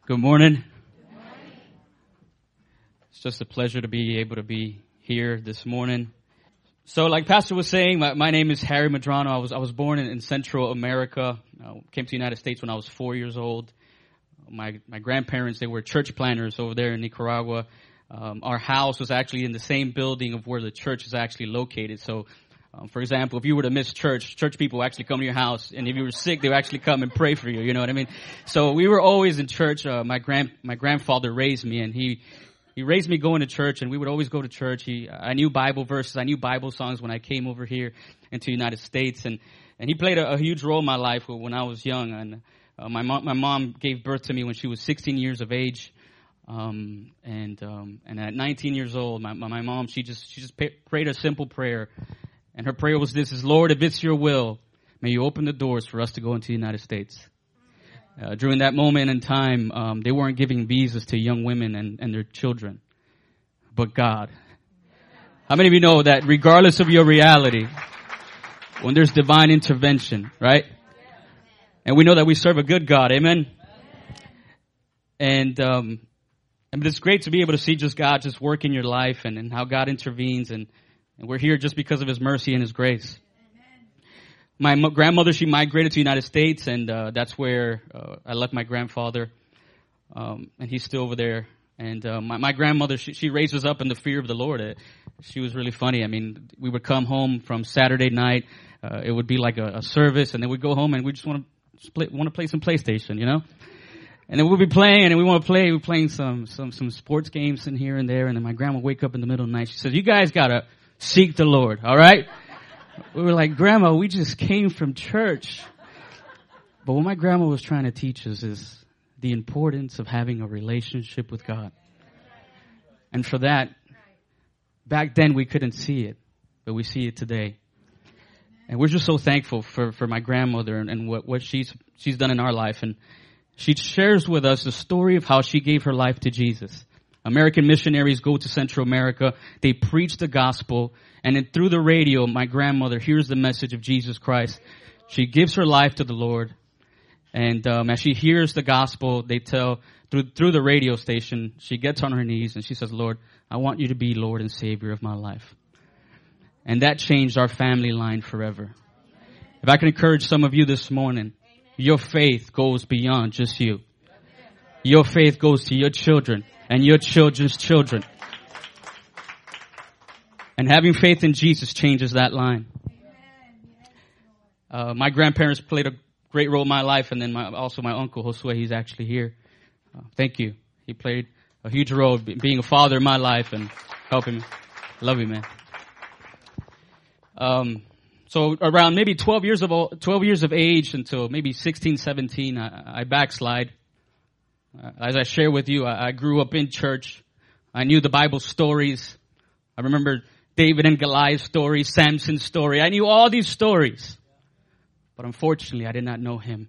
Good morning. It's just a pleasure to be able to be here this morning. So like Pastor was saying, my name is Harry Medrano. I was born in Central America. Came to the United States when I was 4 years old. My grandparents, they were church planners over there in Nicaragua. Our house was actually in the same building of where the church is actually located. So for example, if you were to miss church people actually come to your house, and if you were sick, they would actually come and pray for you. You know what I mean? So we were always in church. My grandfather raised me, and he raised me going to church, and we would always go to church. I knew Bible verses, I knew Bible songs when I came over here into the United States, and he played a huge role in my life when I was young. And my mom gave birth to me when she was 16 years of age. And at 19 years old, my mom, she just prayed a simple prayer. And her prayer was this, is, Lord, if it's your will, may you open the doors for us to go into the United States. During that moment in time, they weren't giving visas to young women and their children, but God. How many of you know that regardless of your reality, when there's divine intervention, right? And we know that we serve a good God, amen? And it's great to be able to see just God just work in your life and how God intervenes, and we're here just because of His mercy and His grace. My grandmother, she migrated to the United States, and that's where I left my grandfather, and he's still over there. And my grandmother, she raised us up in the fear of the Lord. She was really funny. I mean, we would come home from Saturday night. It would be like a service, and then we'd go home, and we just want to play some PlayStation, you know. And then we'll be playing, and we're playing some sports games in here and there. And then my grandma would wake up in the middle of the night. She says, "You guys gotta seek the Lord, all right?" We were like, "Grandma, we just came from church." But what my grandma was trying to teach us is the importance of having a relationship with God. And for that, back then we couldn't see it, but we see it today. And we're just so thankful for my grandmother and what she's done in our life. And she shares with us the story of how she gave her life to Jesus. American missionaries go to Central America. They preach the gospel. And then through the radio, my grandmother hears the message of Jesus Christ. She gives her life to the Lord. And as she hears the gospel, they tell, through the radio station, she gets on her knees and she says, "Lord, I want you to be Lord and Savior of my life." And that changed our family line forever. If I can encourage some of you this morning, your faith goes beyond just you. Your faith goes to your children and your children's children. And having faith in Jesus changes that line. My grandparents played a great role in my life, and then also my uncle, Josue, he's actually here. Thank you. He played a huge role being a father in my life and helping me. Love you, man. So around maybe 12 years of age until maybe 16, 17, I backslide. As I share with you, I grew up in church. I knew the Bible stories. I remember David and Goliath story, Samson's story. I knew all these stories. But unfortunately, I did not know Him.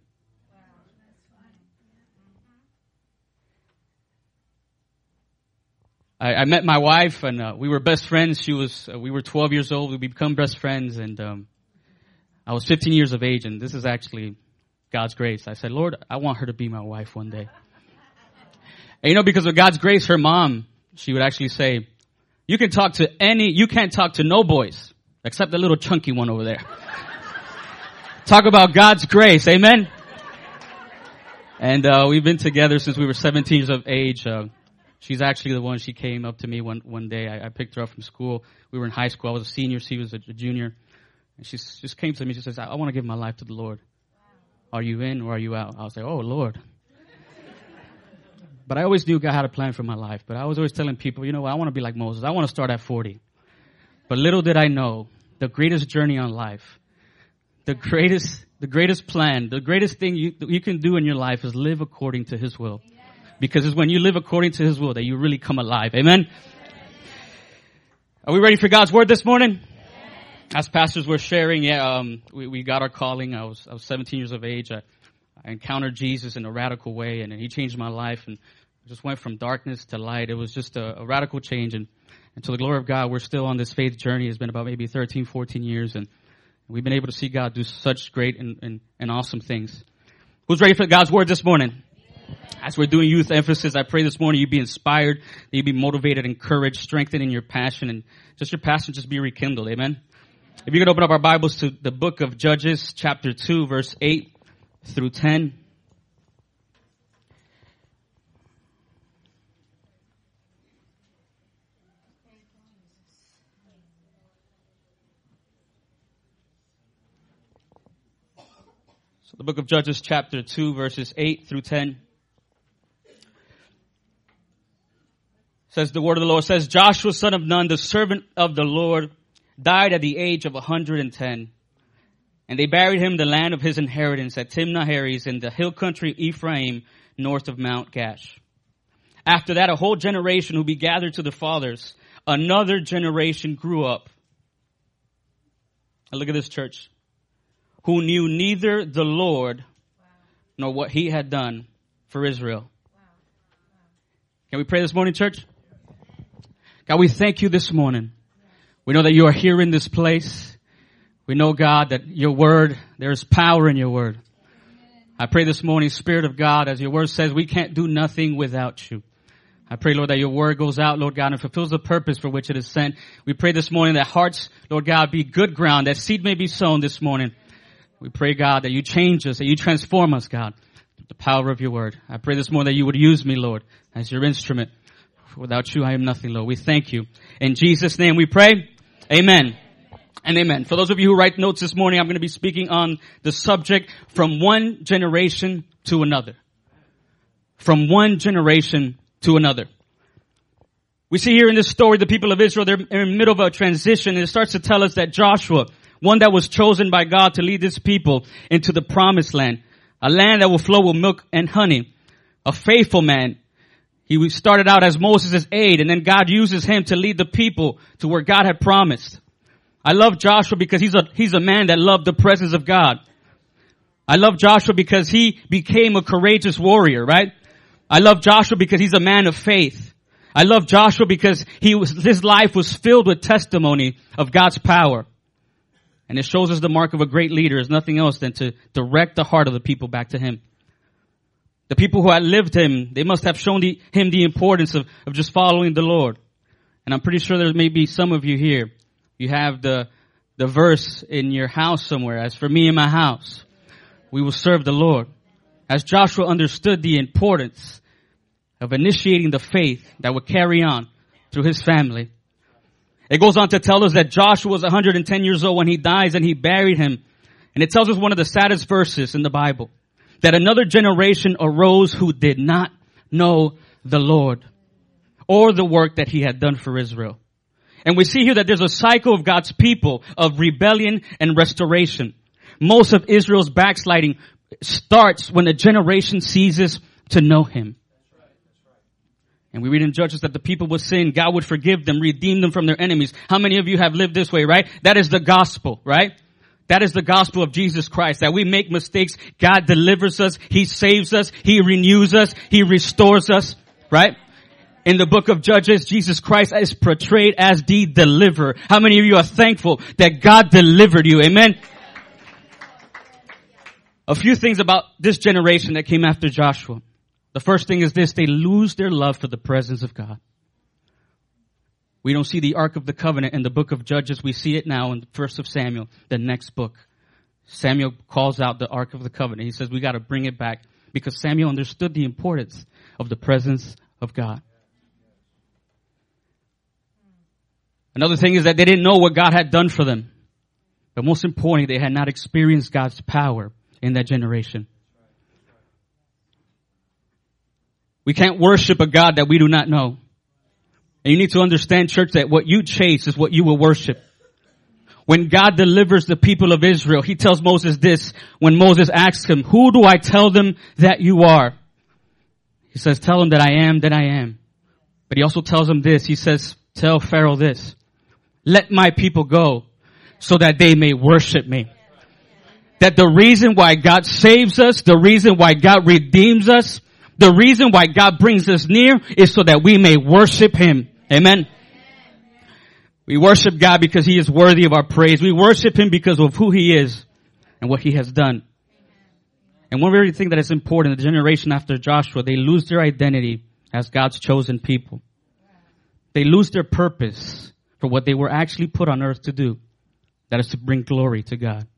I met my wife, and we were best friends. We were 12 years old. We become best friends, and I was 15 years of age, and this is actually God's grace. I said, "Lord, I want her to be my wife one day." And because of God's grace, her mom, she would actually say, you can't talk to no boys except the little chunky one over there. Talk about God's grace. Amen. And we've been together since we were 17 years of age. She's actually the one, she came up to me one day. I picked her up from school. We were in high school. I was a senior. She was a junior. And she just came to me. She says, "I want to give my life to the Lord. Are you in or are you out?" I was like, "Oh, Lord." But I always knew God had a plan for my life. But I was always telling people, I want to be like Moses. I want to start at 40. But little did I know, the greatest journey on life, the greatest plan, the greatest thing you can do in your life is live according to His will. Because it's when you live according to His will that you really come alive. Amen? Are we ready for God's Word this morning? As pastors were sharing, we got our calling. I was 17 years of age. I encountered Jesus in a radical way, and He changed my life, and I just went from darkness to light. It was just a radical change, and to the glory of God, we're still on this faith journey. It's been about maybe 13, 14 years, and we've been able to see God do such great and awesome things. Who's ready for God's Word this morning? As we're doing youth emphasis, I pray this morning you be inspired, that you be motivated, encouraged, strengthened in your passion, and just your passion just be rekindled. Amen. If you could open up our Bibles to the book of Judges, chapter 2, verse 8 through 10. So the book of Judges, chapter 2, verses 8 through 10. Says the word of the Lord, says, Joshua, son of Nun, the servant of the Lord, died at the age of 110. And they buried him in the land of his inheritance at Timnah-Heres in the hill country of Ephraim, north of Mount Gash. After that, a whole generation who be gathered to the fathers, another generation grew up. And look at this, church. Who knew neither the Lord nor what he had done for Israel. Can we pray this morning, church? God, we thank you this morning. We know that you are here in this place. We know, God, that your word, there is power in your word. I pray this morning, Spirit of God, as your word says, we can't do nothing without you. I pray, Lord, that your word goes out, Lord God, and fulfills the purpose for which it is sent. We pray this morning that hearts, Lord God, be good ground, that seed may be sown this morning. We pray, God, that you change us, that you transform us, God, through the power of your word. I pray this morning that you would use me, Lord, as your instrument. Without you, I am nothing, Lord. We thank you. In Jesus' name we pray. Amen and amen. For those of you who write notes this morning, I'm going to be speaking on the subject from one generation to another. From one generation to another. We see here in this story, the people of Israel, they're in the middle of a transition, and it starts to tell us that Joshua, one that was chosen by God to lead this people into the promised land, a land that will flow with milk and honey, a faithful man. He started out as Moses' aide, and then God uses him to lead the people to where God had promised. I love Joshua because he's a man that loved the presence of God. I love Joshua because he became a courageous warrior, right? I love Joshua because he's a man of faith. I love Joshua because his life was filled with testimony of God's power. And it shows us the mark of a great leader is nothing else than to direct the heart of the people back to him. The people who had lived him, they must have shown him the importance of just following the Lord. And I'm pretty sure there may be some of you here. You have the verse in your house somewhere. As for me and my house, we will serve the Lord. As Joshua understood the importance of initiating the faith that would carry on through his family. It goes on to tell us that Joshua was 110 years old when he dies, and he buried him. And it tells us one of the saddest verses in the Bible. That another generation arose who did not know the Lord or the work that he had done for Israel. And we see here that there's a cycle of God's people of rebellion and restoration. Most of Israel's backsliding starts when a generation ceases to know him. And we read in Judges that the people would sin, God would forgive them, redeem them from their enemies. How many of you have lived this way, right? That is the gospel, right? That is the gospel of Jesus Christ, that we make mistakes. God delivers us. He saves us. He renews us. He restores us, right? In the book of Judges, Jesus Christ is portrayed as the deliverer. How many of you are thankful that God delivered you? Amen. A few things about this generation that came after Joshua. The first thing is this: they lose their love for the presence of God. We don't see the Ark of the Covenant in the book of Judges. We see it now in the 1st of Samuel, the next book. Samuel calls out the Ark of the Covenant. He says we got to bring it back because Samuel understood the importance of the presence of God. Another thing is that they didn't know what God had done for them. But most importantly, they had not experienced God's power in that generation. We can't worship a God that we do not know. And you need to understand, church, that what you chase is what you will worship. When God delivers the people of Israel, he tells Moses this, when Moses asks him, who do I tell them that you are? He says, tell them that I am that I am. But he also tells them this. He says, tell Pharaoh this. Let my people go so that they may worship me. That the reason why God saves us, the reason why God redeems us, the reason why God brings us near is so that we may worship him. Amen. We worship God because he is worthy of our praise. We worship him because of who he is and what he has done. And one very thing that is important, the generation after Joshua, they lose their identity as God's chosen people. They lose their purpose for what they were actually put on earth to do. That is to bring glory to God.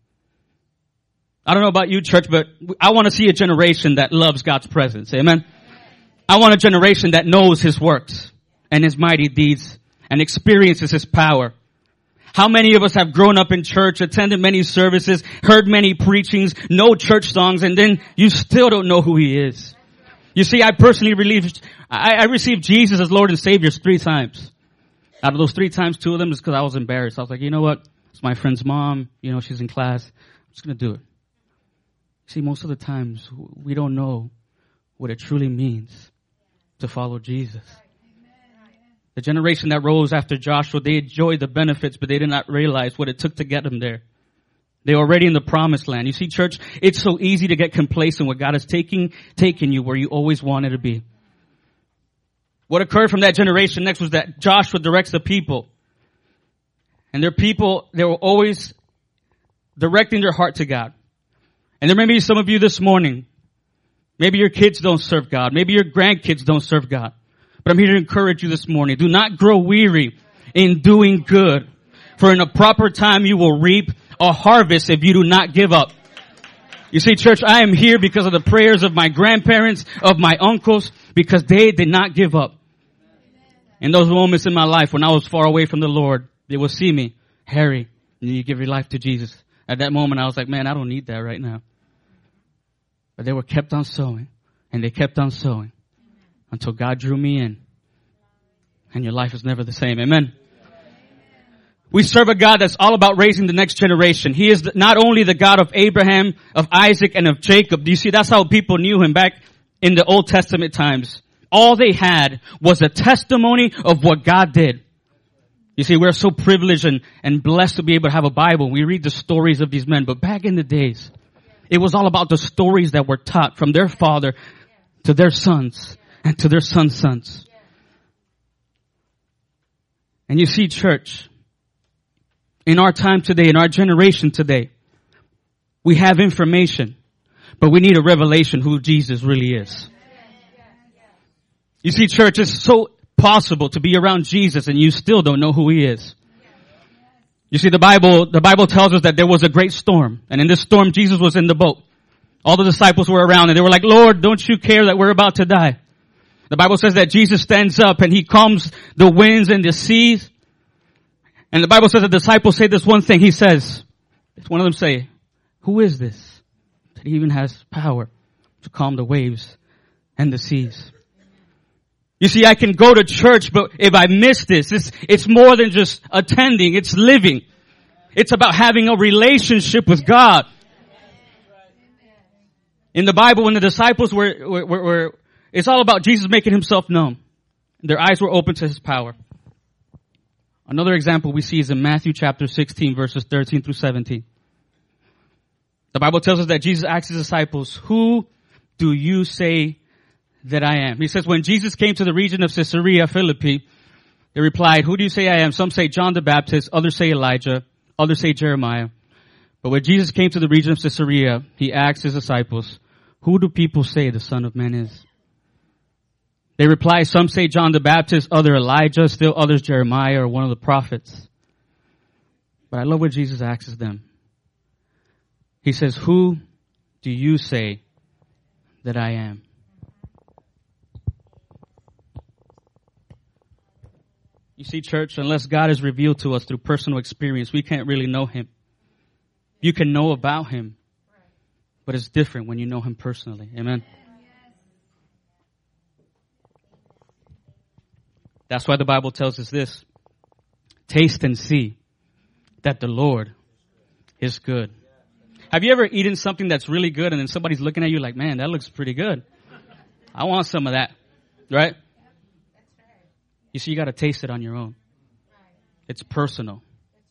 I don't know about you, church, but I want to see a generation that loves God's presence. Amen. I want a generation that knows His works and His mighty deeds and experiences His power. How many of us have grown up in church, attended many services, heard many preachings, know church songs, and then you still don't know who He is? You see, I personally I received Jesus as Lord and Savior 3 times. Out of those 3 times, 2 of them is because I was embarrassed. I was like, you know what? It's my friend's mom. You know, she's in class. I'm just going to do it. See, most of the times we don't know what it truly means to follow Jesus. The generation that rose after Joshua, they enjoyed the benefits, but they did not realize what it took to get them there. They're already in the promised land. You see, church, it's so easy to get complacent when God is taking you where you always wanted to be. What occurred from that generation next was that Joshua directs the people. And their people, they were always directing their heart to God. And there may be some of you this morning, maybe your kids don't serve God. Maybe your grandkids don't serve God. But I'm here to encourage you this morning. Do not grow weary in doing good. For in a proper time you will reap a harvest if you do not give up. You see, church, I am here because of the prayers of my grandparents, of my uncles, because they did not give up. In those moments in my life when I was far away from the Lord, they will see me. Harry, you need to give your life to Jesus. At that moment, I was like, man, I don't need that right now. But they were kept on sowing, and they kept on sowing until God drew me in. And your life is never the same. Amen. We serve a God that's all about raising the next generation. He is not only the God of Abraham, of Isaac, and of Jacob. Do you see, that's how people knew Him back in the Old Testament times. All they had was a testimony of what God did. You see, we're so privileged and blessed to be able to have a Bible. We read the stories of these men. But back in the days, it was all about the stories that were taught from their father to their sons and to their sons' sons. And you see, church, in our time today, in our generation today, we have information, but we need a revelation who Jesus really is. You see, church, it's so possible to be around Jesus and you still don't know who He is. You see, the Bible tells us that there was a great storm, and in this storm, Jesus was in the boat. All the disciples were around and they were like, Lord, don't you care that we're about to die? The Bible says that Jesus stands up and He calms the winds and the seas. And the Bible says the disciples say this one thing. He says, one of them say, who is this? That He even has power to calm the waves and the seas. You see, I can go to church, but if I miss this, it's more than just attending. It's living. It's about having a relationship with God. In the Bible, when the disciples were it's all about Jesus making Himself known. Their eyes were open to His power. Another example we see is in Matthew chapter 16, verses 13 through 17. The Bible tells us that Jesus asked His disciples, who do you say that I am? He says, when Jesus came to the region of Caesarea Philippi, they replied, who do you say I am? Some say John the Baptist, others say Elijah, others say Jeremiah. But when Jesus came to the region of Caesarea, He asked His disciples, who do people say the Son of Man is? They replied, some say John the Baptist, other Elijah, still others Jeremiah or one of the prophets. But I love what Jesus asks them. He says, who do you say that I am? You see, church, unless God is revealed to us through personal experience, we can't really know Him. You can know about Him, but it's different when you know Him personally. Amen. That's why the Bible tells us this. Taste and see that the Lord is good. Have you ever eaten something that's really good and then somebody's looking at you like, man, that looks pretty good. I want some of that. Right? You see, you got to taste it on your own. It's personal.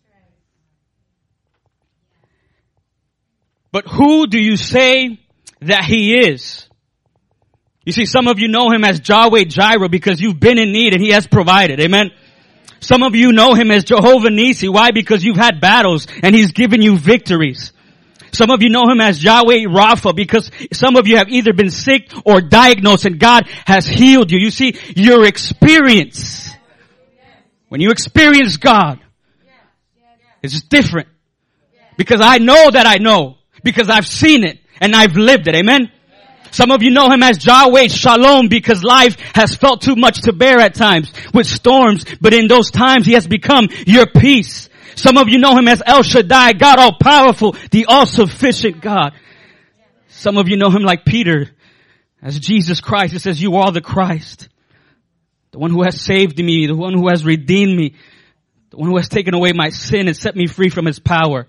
But who do you say that He is? You see, some of you know Him as Yahweh Jireh because you've been in need and He has provided. Amen. Some of you know Him as Jehovah Nissi. Why? Because you've had battles and He's given you victories. Some of you know him as Yahweh Rapha because some of you have either been sick or diagnosed and God has healed you. You see, your experience, when you experience God, it's different. Because I know that I know. Because I've seen it and I've lived it. Amen? Some of you know him as Yahweh Shalom because life has felt too much to bear at times with storms. But in those times he has become your peace. Some of you know him as El Shaddai, God all-powerful, the all-sufficient God. Some of you know him like Peter as Jesus Christ. It says, you are the Christ, the one who has saved me, the one who has redeemed me, the one who has taken away my sin and set me free from his power.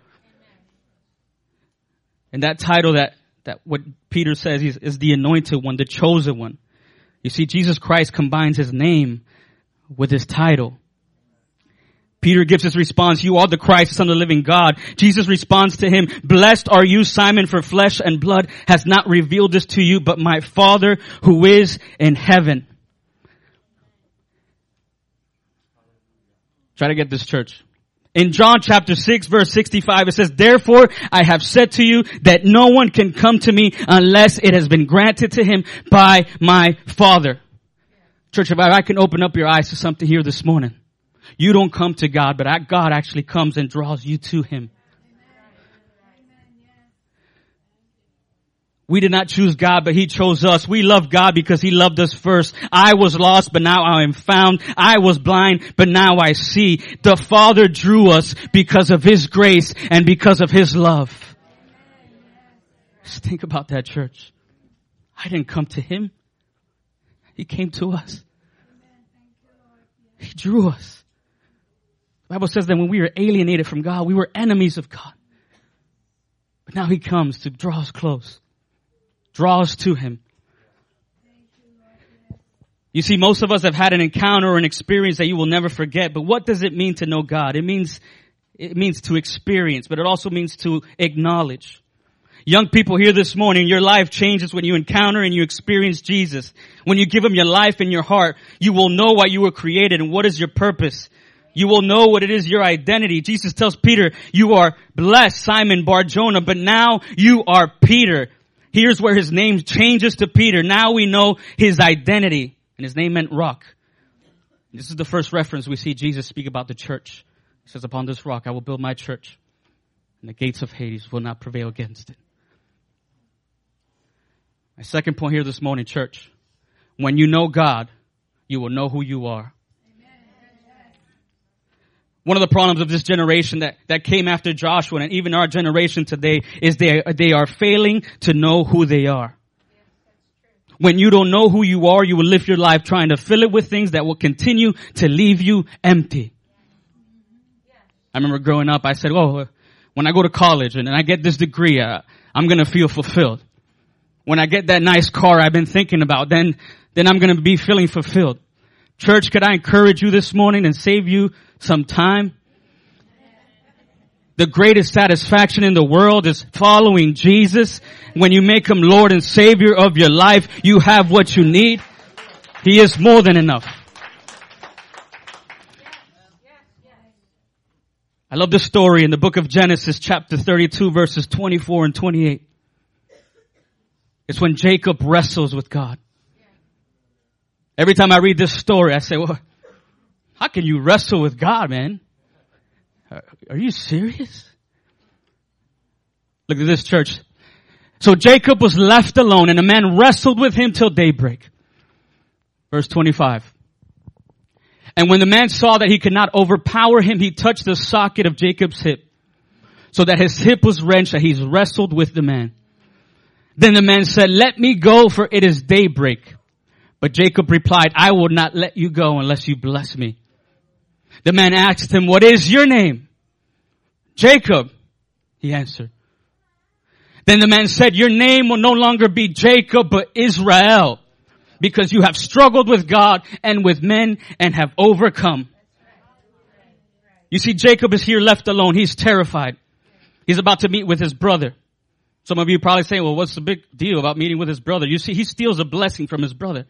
And that title that what Peter says is the anointed one, the chosen one. You see, Jesus Christ combines his name with his title. Peter gives his response, you are the Christ, Son of the living God. Jesus responds to him, blessed are you, Simon, for flesh and blood has not revealed this to you, but my Father who is in heaven. Try to get this, church. In John chapter 6 verse 65 it says, therefore I have said to you that no one can come to me unless it has been granted to him by my Father. Church, if I can open up your eyes to something here this morning. You don't come to God, but God actually comes and draws you to him. We did not choose God, but he chose us. We love God because he loved us first. I was lost, but now I am found. I was blind, but now I see. The Father drew us because of his grace and because of his love. Just think about that, church. I didn't come to him. He came to us. He drew us. The Bible says that when we were alienated from God, we were enemies of God. But now he comes to draw us close. Draw us to him. You see, most of us have had an encounter or an experience that you will never forget. But what does it mean to know God? It means to experience, but it also means to acknowledge. Young people here this morning, your life changes when you encounter and you experience Jesus. When you give him your life and your heart, you will know why you were created and what is your purpose. You will know what it is, your identity. Jesus tells Peter, you are blessed, Simon Bar-Jonah, but now you are Peter. Here's where his name changes to Peter. Now we know his identity. And his name meant rock. This is the first reference we see Jesus speak about the church. He says, upon this rock I will build my church, and the gates of Hades will not prevail against it. My second point here this morning, church. When you know God, you will know who you are. One of the problems of this generation that came after Joshua and even our generation today is they are failing to know who they are. When you don't know who you are, you will live your life trying to fill it with things that will continue to leave you empty. I remember growing up, I said, when I go to college and I get this degree, I'm going to feel fulfilled. When I get that nice car I've been thinking about, then I'm going to be feeling fulfilled. Church, could I encourage you this morning and save you some time? The greatest satisfaction in the world is following Jesus. When you make him Lord and Savior of your life, you have what you need. He is more than enough. I love this story in the book of Genesis, chapter 32, verses 24 and 28. It's when Jacob wrestles with God. Every time I read this story, I say, well, how can you wrestle with God, man? Are you serious? Look at this, church. So Jacob was left alone and a man wrestled with him till daybreak. Verse 25. And when the man saw that he could not overpower him, he touched the socket of Jacob's hip, so that his hip was wrenched, and he's wrestled with the man. Then the man said, let me go, for it is daybreak. But Jacob replied, I will not let you go unless you bless me. The man asked him, what is your name? Jacob, he answered. Then the man said, your name will no longer be Jacob, but Israel, because you have struggled with God and with men and have overcome. You see, Jacob is here left alone. He's terrified. He's about to meet with his brother. Some of you probably saying, well, what's the big deal about meeting with his brother? You see, he steals a blessing from his brother.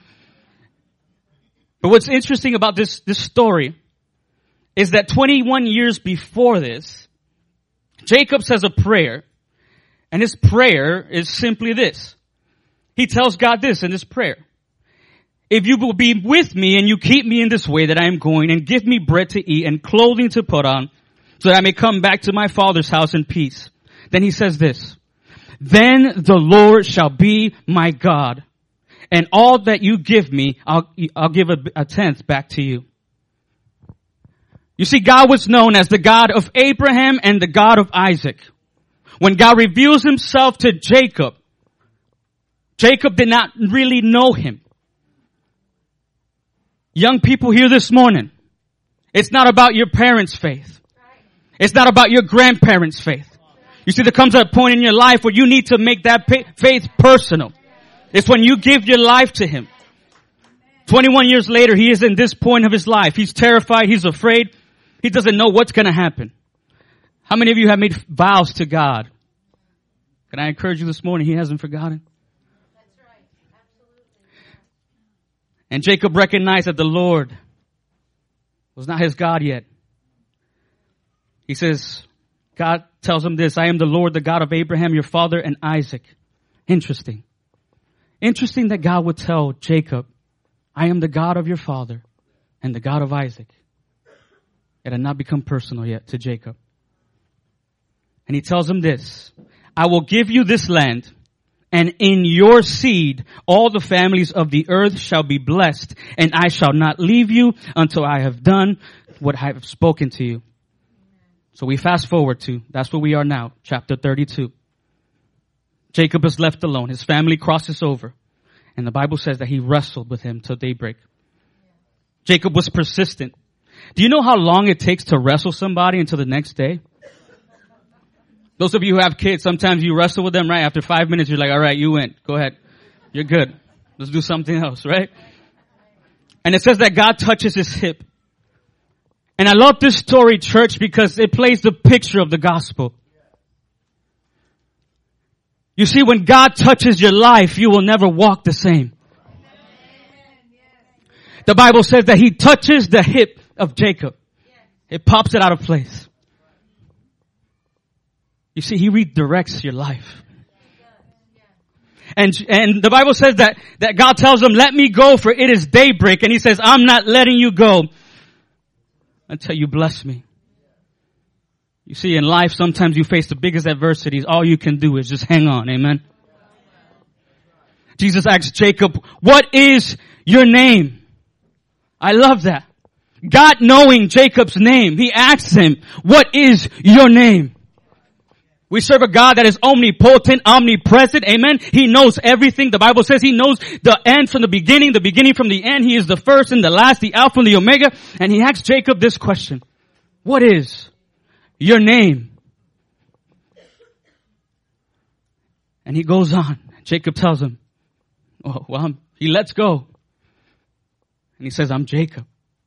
But what's interesting about this story is that 21 years before this, Jacob says a prayer And his prayer is simply this. He tells God this in his prayer. If you will be with me and you keep me in this way that I am going and give me bread to eat and clothing to put on so that I may come back to my father's house in peace. Then he says this, then the Lord shall be my God and all that you give me, I'll give a tenth back to you. You see, God was known as the God of Abraham and the God of Isaac. When God reveals himself to Jacob, Jacob did not really know him. Young people here this morning, it's not about your parents' faith. It's not about your grandparents' faith. You see, there comes a point in your life where you need to make that faith personal. It's when you give your life to him. 21 years later, he is in this point of his life. He's terrified. He's afraid. He doesn't know what's going to happen. How many of you have made vows to God? Can I encourage you this morning? He hasn't forgotten. That's right. Absolutely. And Jacob recognized that the Lord was not his God yet. He says, God tells him this, I am the Lord, the God of Abraham, your father, and Isaac. Interesting. Interesting that God would tell Jacob, I am the God of your father and the God of Isaac. It had not become personal yet to Jacob. And he tells him this, I will give you this land, and in your seed all the families of the earth shall be blessed, and I shall not leave you until I have done what I have spoken to you. So we fast forward to, that's where we are now, chapter 32. Jacob is left alone. His family crosses over. And the Bible says that he wrestled with him till daybreak. Jacob was persistent. Do you know how long it takes to wrestle somebody until the next day? Those of you who have kids, sometimes you wrestle with them, right? After 5 minutes, you're like, all right, you win. Go ahead. You're good. Let's do something else, right? And it says that God touches his hip. And I love this story, church, because it plays the picture of the gospel. You see, when God touches your life, you will never walk the same. The Bible says that he touches the hip of Jacob. It pops it out of place. You see, he redirects your life. And the Bible says that God tells him, let me go for it is daybreak. And he says, I'm not letting you go until you bless me. You see, in life, sometimes you face the biggest adversities. All you can do is just hang on. Amen. Jesus asked Jacob, what is your name? I love that. God knowing Jacob's name, he asks him, what is your name? We serve a God that is omnipotent, omnipresent. Amen. He knows everything. The Bible says he knows the end from the beginning from the end. He is the first and the last, the Alpha and the Omega. And he asks Jacob this question. What is your name? And he goes on. Jacob tells him, he lets go. And he says, I'm Jacob.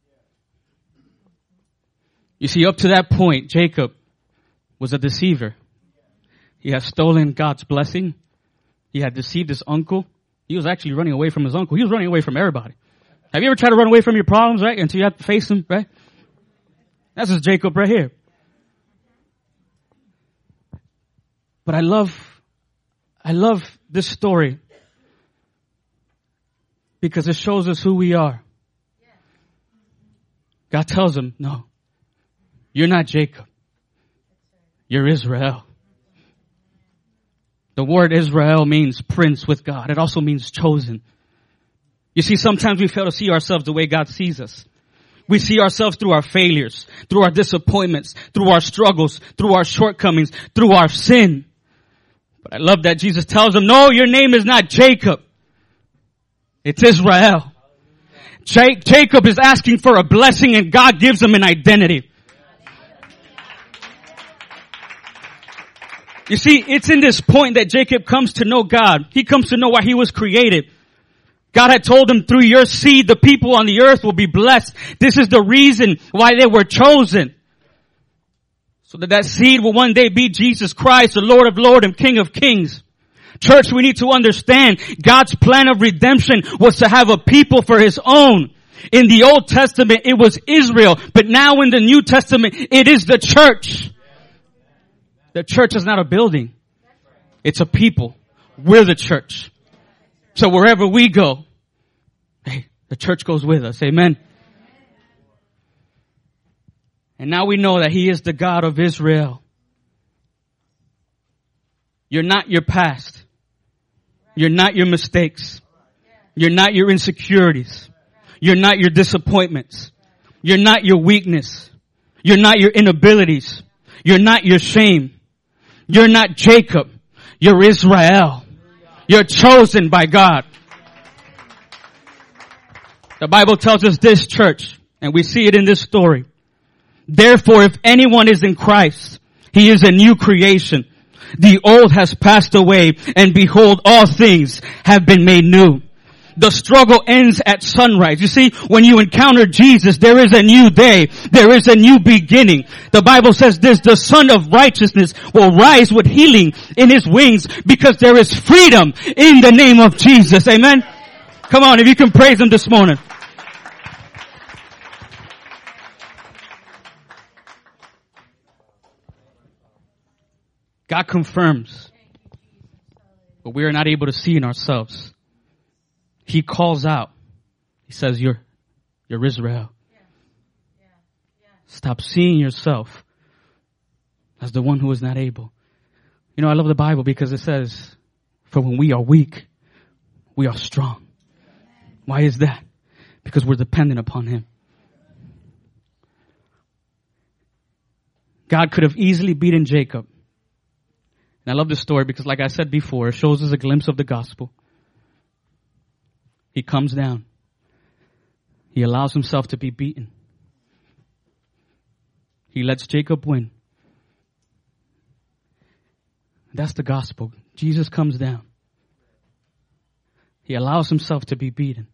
You see, up to that point, Jacob was a deceiver. He had stolen God's blessing. He had deceived his uncle. He was actually running away from his uncle. He was running away from everybody. Have you ever tried to run away from your problems, right? Until you have to face them, right? That's just Jacob right here. But I love this story because it shows us who we are. God tells him, no, you're not Jacob. You're Israel. The word Israel means prince with God. It also means chosen. You see, sometimes we fail to see ourselves the way God sees us. We see ourselves through our failures, through our disappointments, through our struggles, through our shortcomings, through our sin. But I love that Jesus tells them, no, your name is not Jacob. It's Israel. Jacob is asking for a blessing and God gives him an identity. You see, it's in this point that Jacob comes to know God. He comes to know why he was created. God had told him through your seed, the people on the earth will be blessed. This is the reason why they were chosen. So that seed will one day be Jesus Christ, the Lord of Lords and King of Kings. Church, we need to understand God's plan of redemption was to have a people for his own. In the Old Testament, it was Israel, but now in the New Testament, it is the church. The church is not a building. It's a people. We're the church. So wherever we go, hey, the church goes with us. Amen. And now we know that He is the God of Israel. You're not your past. You're not your mistakes. You're not your insecurities. You're not your disappointments. You're not your weakness. You're not your inabilities. You're not your shame. You're not Jacob. You're Israel. You're chosen by God. The Bible tells us this, church, and we see it in this story. Therefore, if anyone is in Christ, he is a new creation. The old has passed away, and behold, all things have been made new. The struggle ends at sunrise. You see, when you encounter Jesus, there is a new day. There is a new beginning. The Bible says this, the Son of Righteousness will rise with healing in His wings because there is freedom in the name of Jesus. Amen? Come on, if you can praise Him this morning. God confirms what we are not able to see in ourselves. He calls out. He says, you're Israel. Stop seeing yourself as the one who is not able. You know, I love the Bible because it says, for when we are weak, we are strong. Why is that? Because we're dependent upon Him. God could have easily beaten Jacob. And I love this story because, like I said before, it shows us a glimpse of the gospel. He comes down. He allows himself to be beaten. He lets Jacob win. That's the gospel. Jesus comes down. He allows himself to be beaten.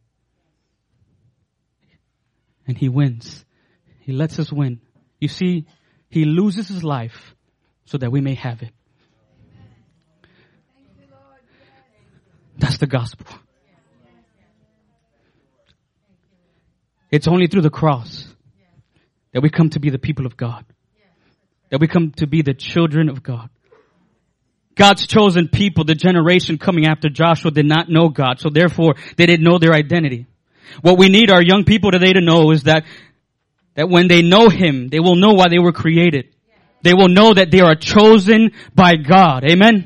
And He wins. He lets us win. You see, He loses His life so that we may have it. That's the gospel. It's only through the cross that we come to be the people of God. That we come to be the children of God. God's chosen people, the generation coming after Joshua, did not know God. So therefore, they didn't know their identity. What we need our young people today to know is that when they know Him, they will know why they were created. They will know that they are chosen by God. Amen?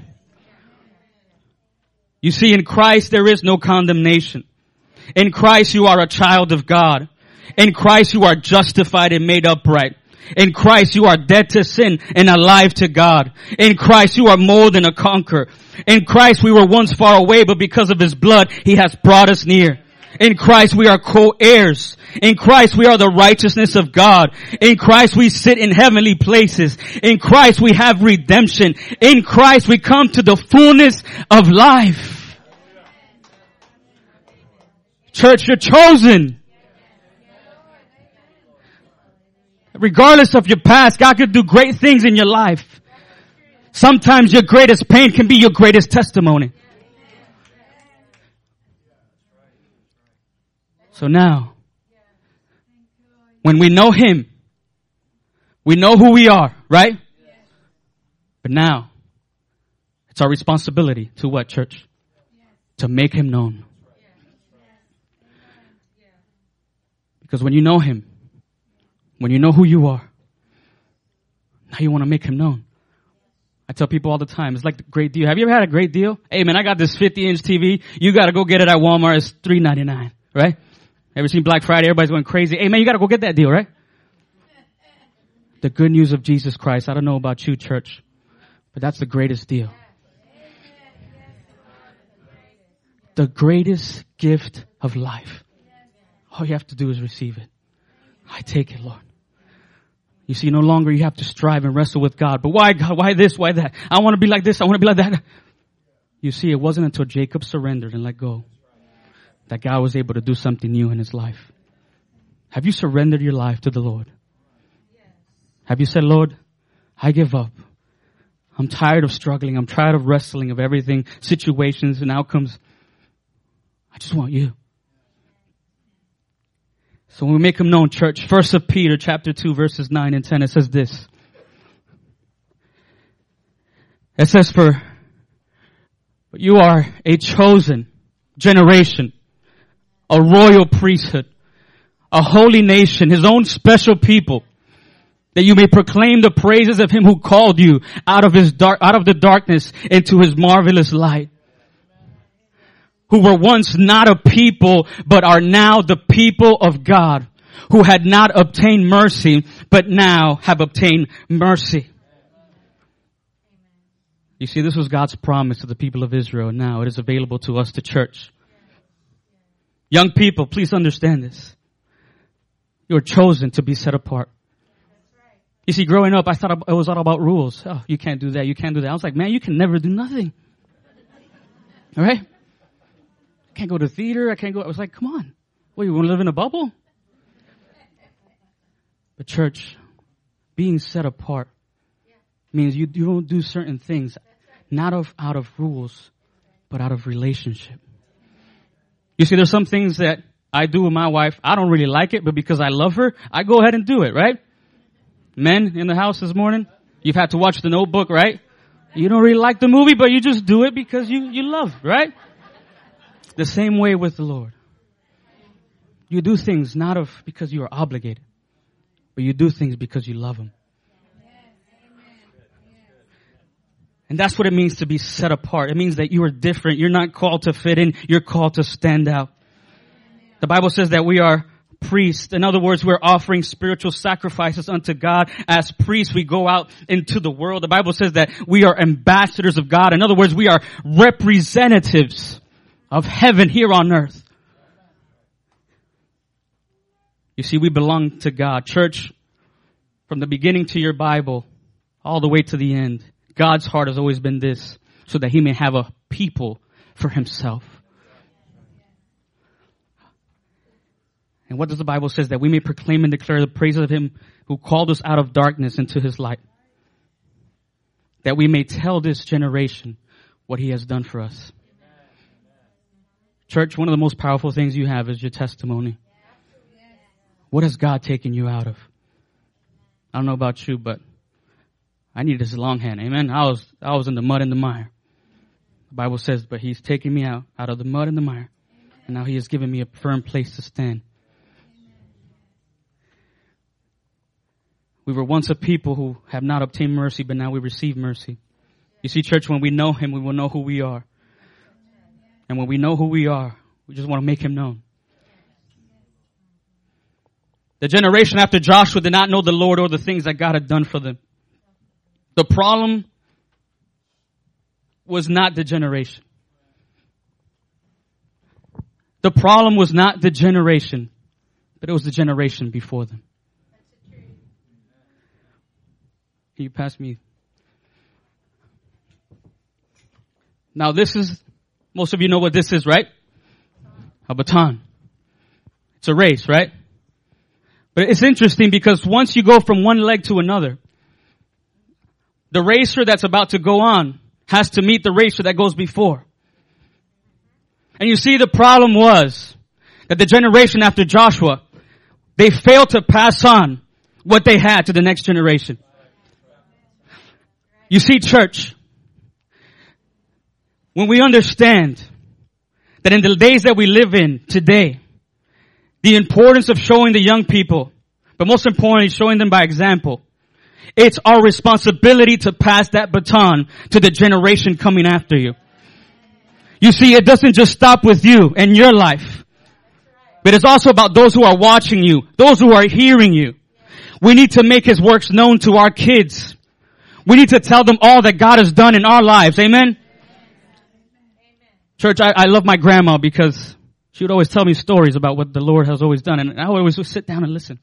You see, in Christ there is no condemnation. In Christ you are a child of God. In Christ you are justified and made upright. In Christ you are dead to sin and alive to God. In Christ you are more than a conqueror. In Christ we were once far away, but because of His blood He has brought us near. In Christ we are co-heirs. In Christ we are the righteousness of God. In Christ we sit in heavenly places. In Christ we have redemption. In Christ we come to the fullness of life. Church, you're chosen. Regardless of your past, God could do great things in your life. Sometimes your greatest pain can be your greatest testimony. So now, when we know Him, we know who we are, right? But now, it's our responsibility to what, church? To make Him known. Because when you know Him, when you know who you are, now you want to make Him known. I tell people all the time, it's like the great deal. Have you ever had a great deal? Hey man, I got this 50-inch TV. You got to go get it at Walmart. It's $3.99, right? Ever seen Black Friday? Everybody's going crazy. Hey man, you got to go get that deal, right? The good news of Jesus Christ. I don't know about you, church, but that's the greatest deal. The greatest gift of life. All you have to do is receive it. I take it, Lord. You see, no longer you have to strive and wrestle with God. But why God? Why this? Why that? I want to be like this. I want to be like that. You see, it wasn't until Jacob surrendered and let go that God was able to do something new in his life. Have you surrendered your life to the Lord? Have you said, Lord, I give up. I'm tired of struggling. I'm tired of wrestling of everything, situations and outcomes. I just want you. So when we make Him known, church, 1 Peter chapter 2, verses 9 and 10, it says this. It says, for But you are a chosen generation, a royal priesthood, a holy nation, his own special people, that you may proclaim the praises of him who called you out of the darkness into his marvelous light. Who were once not a people, but are now the people of God, who had not obtained mercy, but now have obtained mercy. You see, this was God's promise to the people of Israel. Now it is available to us, the church. Young people, please understand this. You are chosen to be set apart. You see, growing up, I thought it was all about rules. Oh, you can't do that. You can't do that. I was like, man, you can never do nothing. All right? I can't go to theater. I can't go. I was like, come on. What, you want to live in a bubble? But church, being set apart means you don't do certain things, not out of rules, but out of relationship. You see, there's some things that I do with my wife. I don't really like it, but because I love her, I go ahead and do it, right? Men in the house this morning, you've had to watch The Notebook, right? You don't really like the movie, but you just do it because you love, right? The same way with the Lord. You do things not because you are obligated, but you do things because you love him. And that's what it means to be set apart. It means that you are different. You're not called to fit in. You're called to stand out. The Bible says that we are priests. In other words, we're offering spiritual sacrifices unto God. As priests, we go out into the world. The Bible says that we are ambassadors of God. In other words, we are representatives of heaven here on earth. You see, we belong to God. Church, from the beginning to your Bible, all the way to the end, God's heart has always been this, so that he may have a people for himself. And what does the Bible say? That we may proclaim and declare the praises of him who called us out of darkness into his light. That we may tell this generation what he has done for us. Church, one of the most powerful things you have is your testimony. What has God taken you out of? I don't know about you, but I need this longhand. Amen. I was in the mud and the mire. The Bible says, but he's taken me out of the mud and the mire. And now he has given me a firm place to stand. We were once a people who have not obtained mercy, but now we receive mercy. You see, church, when we know him, we will know who we are. And when we know who we are, we just want to make him known. The generation after Joshua did not know the Lord or the things that God had done for them. The problem was not the generation. The problem was not the generation, but it was the generation before them. Can you pass me? Now this is, most of you know what this is, right? A baton. It's a race, right? But it's interesting because once you go from one leg to another, the racer that's about to go on has to meet the racer that goes before. And you see, the problem was that the generation after Joshua, they failed to pass on what they had to the next generation. You see, church, when we understand that in the days that we live in today, the importance of showing the young people, but most importantly, showing them by example, it's our responsibility to pass that baton to the generation coming after you. You see, it doesn't just stop with you and your life, but it's also about those who are watching you, those who are hearing you. We need to make his works known to our kids. We need to tell them all that God has done in our lives. Amen? Church, I love my grandma because she would always tell me stories about what the Lord has always done. And I always would sit down and listen.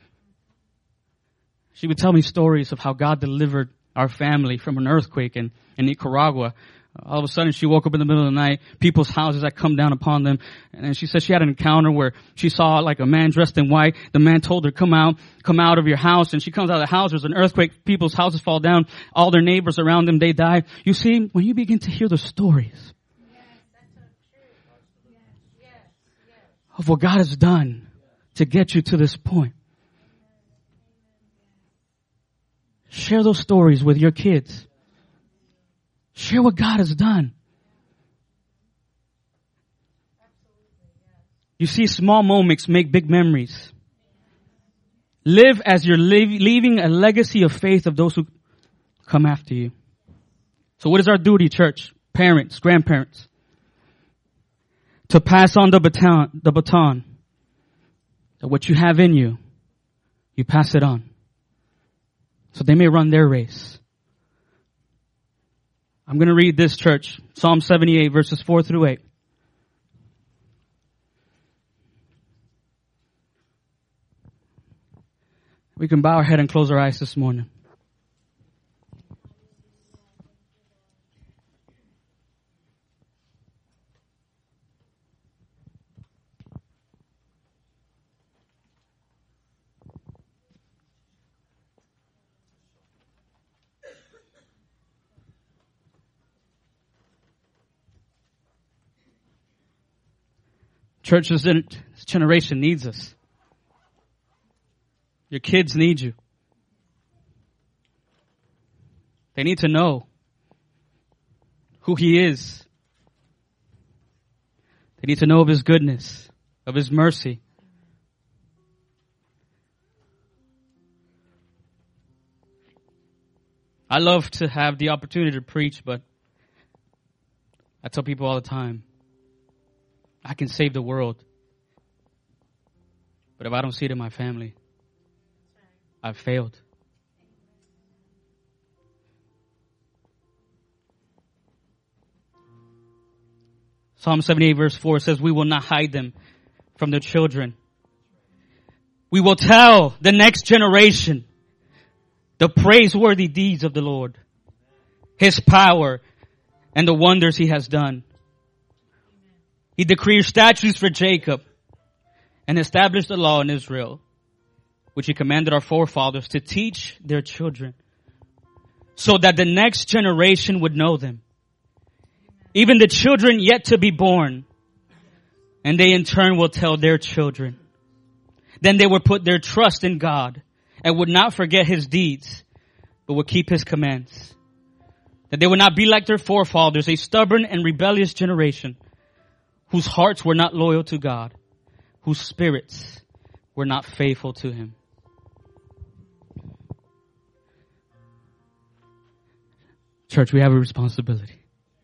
She would tell me stories of how God delivered our family from an earthquake in Nicaragua. All of a sudden, she woke up in the middle of the night, people's houses had come down upon them. And she said she had an encounter where she saw like a man dressed in white. The man told her, come out of your house. And she comes out of the house. There's an earthquake. People's houses fall down. All their neighbors around them, they die. You see, when you begin to hear the stories of what God has done to get you to this point, share those stories with your kids. Share what God has done. You see, small moments make big memories. Live as you're leaving a legacy of faith of those who come after you. So what is our duty, church? Parents, grandparents. To pass on the baton. That what you have in you, you pass it on. So they may run their race. I'm going to read this, church. Psalm 78, verses 4 through 8. We can bow our head and close our eyes this morning. Church, this generation needs us. Your kids need you. They need to know who He is. They need to know of His goodness, of His mercy. I love to have the opportunity to preach, but I tell people all the time, I can save the world. But if I don't see it in my family, I've failed. Psalm 78 verse 4 says, we will not hide them from their children. We will tell the next generation the praiseworthy deeds of the Lord, His power, and the wonders He has done. He decreed statutes for Jacob and established a law in Israel, which He commanded our forefathers to teach their children, so that the next generation would know them, even the children yet to be born, and they in turn will tell their children. Then they would put their trust in God and would not forget His deeds, but would keep His commands. That they would not be like their forefathers, a stubborn and rebellious generation, whose hearts were not loyal to God, whose spirits were not faithful to Him. Church, we have a responsibility.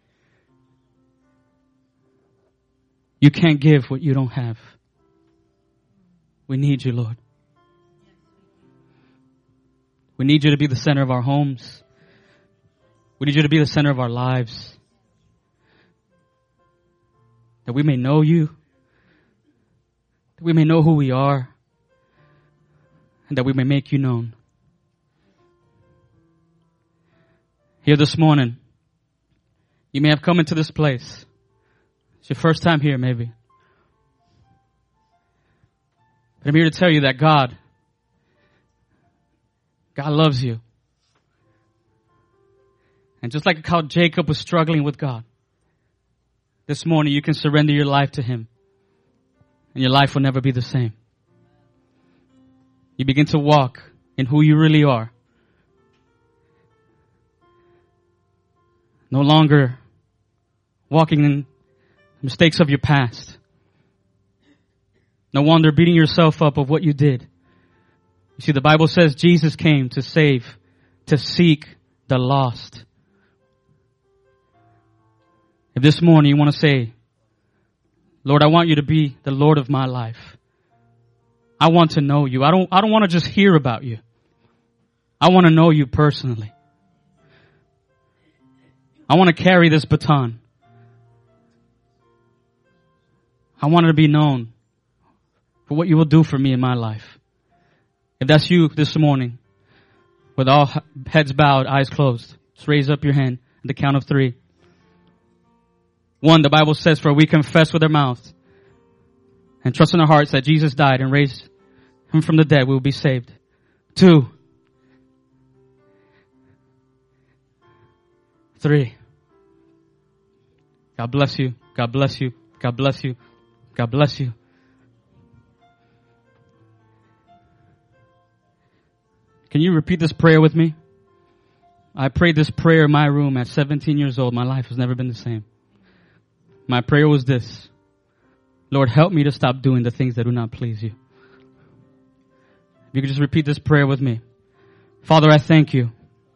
You can't give what you don't have. We need you, Lord. We need you to be the center of our homes. We need you to be the center of our lives. That we may know you. That we may know who we are. And that we may make you known. Here this morning, you may have come into this place. It's your first time here, maybe. But I'm here to tell you that God loves you. And just like how Jacob was struggling with God, this morning you can surrender your life to Him. And your life will never be the same. You begin to walk in who you really are. No longer walking in mistakes of your past. No wonder beating yourself up of what you did. You see, the Bible says Jesus came to save, to seek the lost. If this morning you want to say, Lord, I want you to be the Lord of my life. I want to know you. I don't want to just hear about you. I want to know you personally. I want to carry this baton. I want to be known for what you will do for me in my life. If that's you this morning, with all heads bowed, eyes closed, just raise up your hand at the count of 3. 1, the Bible says, for we confess with our mouth and trust in our hearts that Jesus died and raised Him from the dead, we will be saved. 2, 3. God bless you. God bless you. God bless you. God bless you. Can you repeat this prayer with me? I prayed this prayer in my room at 17 years old. My life has never been the same. My prayer was this: Lord, help me to stop doing the things that do not please you. If you could just repeat this prayer with me. Father, I thank you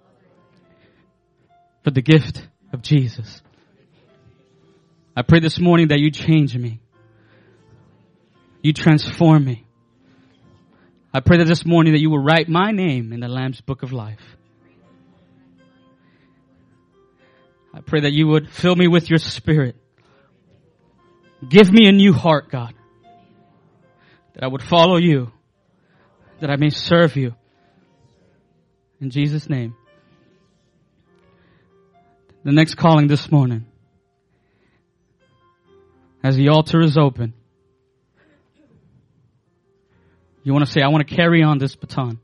for the gift of Jesus. I pray this morning that you change me. You transform me. I pray that this morning that you will write my name in the Lamb's Book of Life. I pray that you would fill me with your Spirit. Give me a new heart, God. That I would follow you. That I may serve you. In Jesus' name. The next calling this morning. As the altar is open. You want to say, I want to carry on this baton.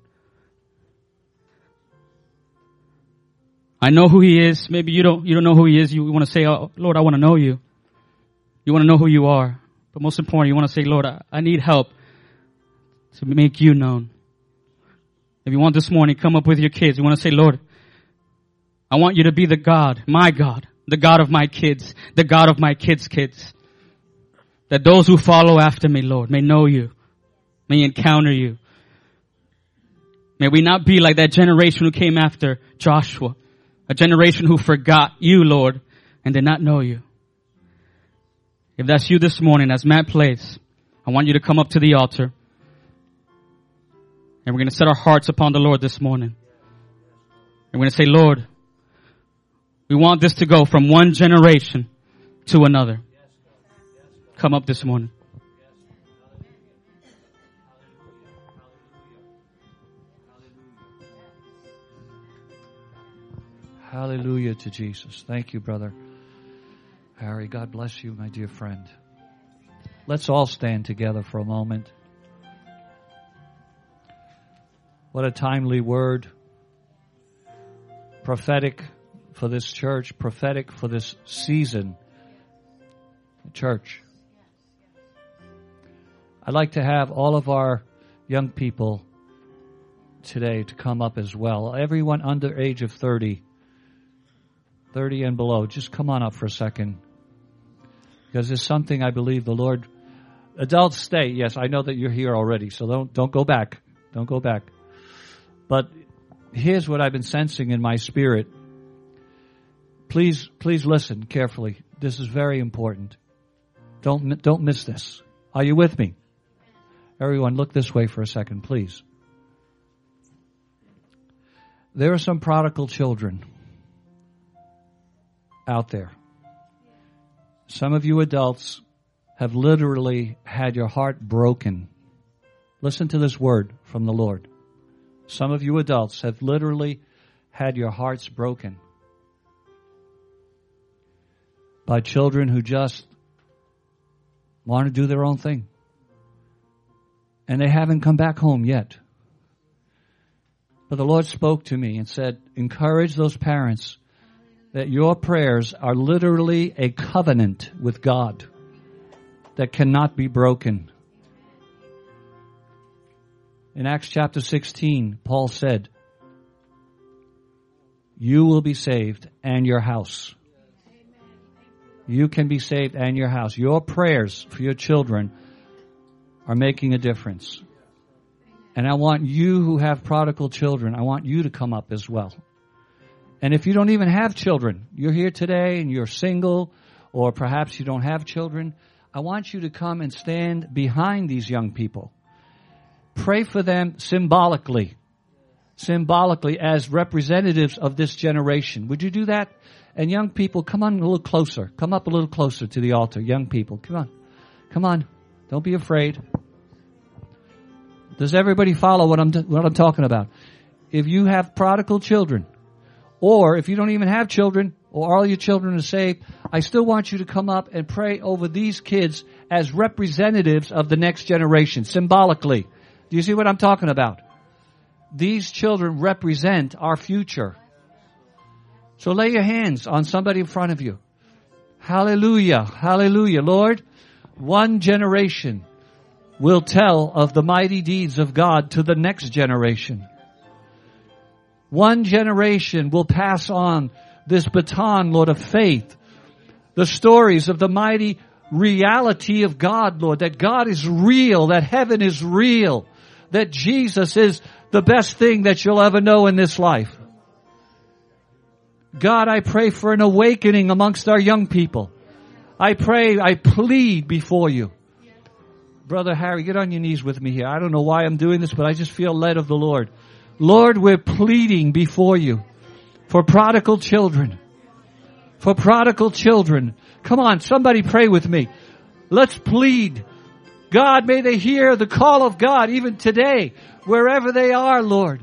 I know who he is. Maybe you don't know who he is. You want to say, oh, Lord, I want to know you. You want to know who you are. But most important, you want to say, Lord, I need help to make you known. If you want this morning, come up with your kids. You want to say, Lord, I want you to be the God, the God of my kids, the God of my kids' kids. That those who follow after me, Lord, may know you, may encounter you. May we not be like that generation who came after Joshua, a generation who forgot you, Lord, and did not know you. If that's you this morning, as Matt plays, I want you to come up to the altar. And we're going to set our hearts upon the Lord this morning. And we're going to say, Lord, we want this to go from one generation to another. Come up this morning. Hallelujah to Jesus. Thank you, Brother Harry. God bless you, my dear friend. Let's all stand together for a moment. What a timely word. Prophetic for this church, prophetic for this season. Church. I'd like to have all of our young people today to come up as well. Everyone under age of 30 and below, just come on up for a second. Because there's something I believe the Lord... Adults stay. Yes, I know that you're here already, so don't go back. Don't go back. But here's what I've been sensing in my spirit. Please listen carefully. This is very important. Don't miss this. Are you with me? Everyone, look this way for a second, please. There are some prodigal children out there. Some of you adults have literally had your heart broken. Listen to this word from the Lord. Some of you adults have literally had your hearts broken by children who just want to do their own thing. And they haven't come back home yet. But the Lord spoke to me and said, encourage those parents that your prayers are literally a covenant with God that cannot be broken. In Acts chapter 16, Paul said, you will be saved and your house. You can be saved and your house. Your prayers for your children are making a difference. And I want you who have prodigal children, I want you to come up as well. And if you don't even have children, you're here today and you're single, or perhaps you don't have children, I want you to come and stand behind these young people. Pray for them symbolically as representatives of this generation. Would you do that? And young people, come on a little closer. Come up a little closer to the altar. Young people, come on. Come on. Don't be afraid. Does everybody follow what I'm talking about? If you have prodigal children, or if you don't even have children, or all your children are saved, I still want you to come up and pray over these kids as representatives of the next generation, symbolically. Do you see what I'm talking about? These children represent our future. So lay your hands on somebody in front of you. Hallelujah. Hallelujah. Lord, one generation will tell of the mighty deeds of God to the next generation. One generation will pass on this baton, Lord, of faith. The stories of the mighty reality of God, Lord, that God is real, that heaven is real, that Jesus is the best thing that you'll ever know in this life. God, I pray for an awakening amongst our young people. I plead before you. Brother Harry, get on your knees with me here. I don't know why I'm doing this, but I just feel led of the Lord. Lord, we're pleading before you for prodigal children. For prodigal children. Come on, somebody pray with me. Let's plead. God, may they hear the call of God even today, wherever they are, Lord.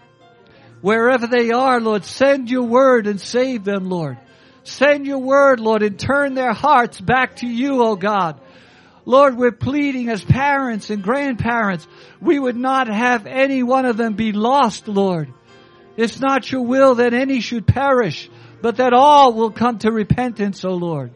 Wherever they are, Lord, send your word and save them, Lord. Send your word, Lord, and turn their hearts back to you, oh God. Lord, we're pleading as parents and grandparents. We would not have any one of them be lost, Lord. It's not your will that any should perish, but that all will come to repentance, oh Lord.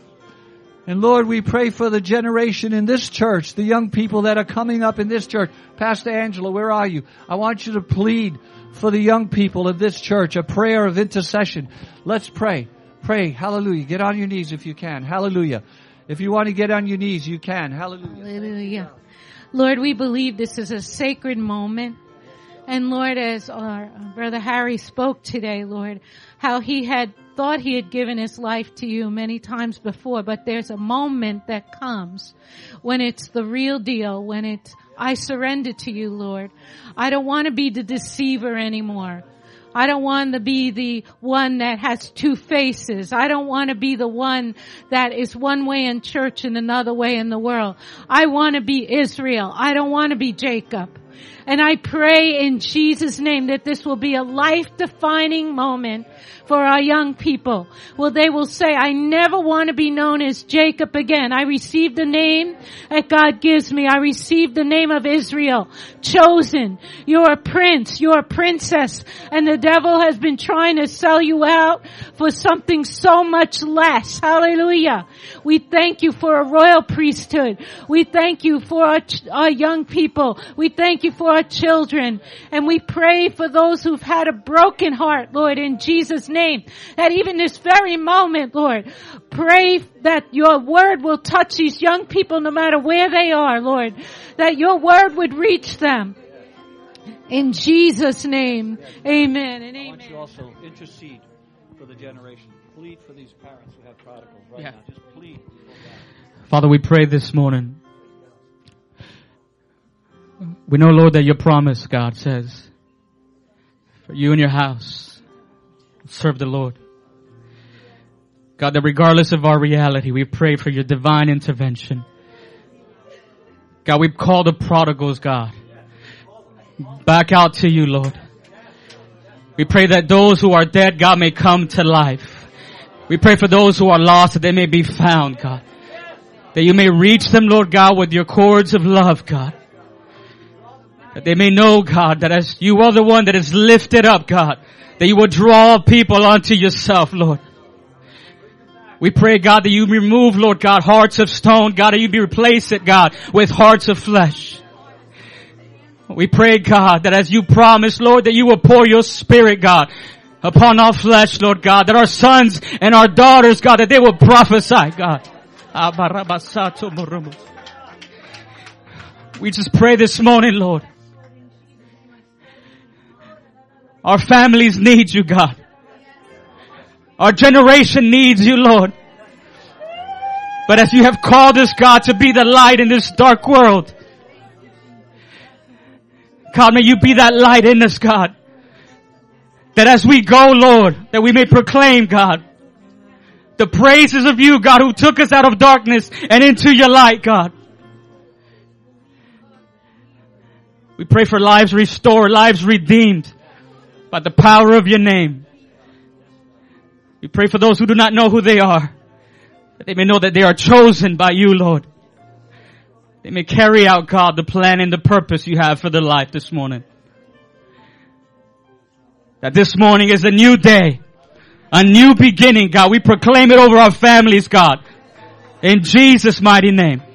And Lord, we pray for the generation in this church, the young people that are coming up in this church. Pastor Angela, where are you? I want you to plead for the young people of this church, a prayer of intercession. Let's pray. Pray. Hallelujah. Get on your knees if you can. Hallelujah. If you want to get on your knees, you can. Hallelujah. Hallelujah. Lord, we believe this is a sacred moment. And Lord, as our brother Harry spoke today, Lord, how he had thought he had given his life to you many times before, but there's a moment that comes when it's the real deal, when it's, I surrender to you, Lord. I don't want to be the deceiver anymore. I don't want to be the one that has two faces. I don't want to be the one that is one way in church and another way in the world. I want to be Israel. I don't want to be Jacob. And I pray in Jesus' name that this will be a life-defining moment for our young people. Well, they will say, I never want to be known as Jacob again. I received the name that God gives me. I received the name of Israel, chosen. You're a prince. You're a princess. And the devil has been trying to sell you out for something so much less. Hallelujah. We thank you for a royal priesthood. We thank you for our young people. We thank you for our children. And we pray for those who've had a broken heart, Lord, in Jesus' name. That even this very moment, Lord, pray that your word will touch these young people no matter where they are, Lord. That your word would reach them. In Jesus' name, amen and amen. I want you also intercede for the generation. Plead for these parents who have prodigals right now. Just plead. Father, we pray this morning. We know, Lord, that your promise, God, says, for you and your house, serve the Lord. God, that regardless of our reality, we pray for your divine intervention. God, we call the prodigals, God, back out to you, Lord. We pray that those who are dead, God, may come to life. We pray for those who are lost, that they may be found, God. That you may reach them, Lord God, with your cords of love, God. That they may know, God, that as you are the one that is lifted up, God, that you will draw people unto yourself, Lord. We pray, God, that you remove, Lord God, hearts of stone, God, that you replace it, God, with hearts of flesh. We pray, God, that as you promised, Lord, that you will pour your spirit, God, upon our flesh, Lord God, that our sons and our daughters, God, that they will prophesy, God. We just pray this morning, Lord. Our families need you, God. Our generation needs you, Lord. But as you have called us, God, to be the light in this dark world, God, may you be that light in us, God. That as we go, Lord, that we may proclaim, God, the praises of you, God, who took us out of darkness and into your light, God. We pray for lives restored, lives redeemed by the power of your name. We pray for those who do not know who they are, that they may know that they are chosen by you, Lord. They may carry out, God, the plan and the purpose you have for their life this morning. That this morning is a new day, a new beginning, God. We proclaim it over our families, God. In Jesus' mighty name.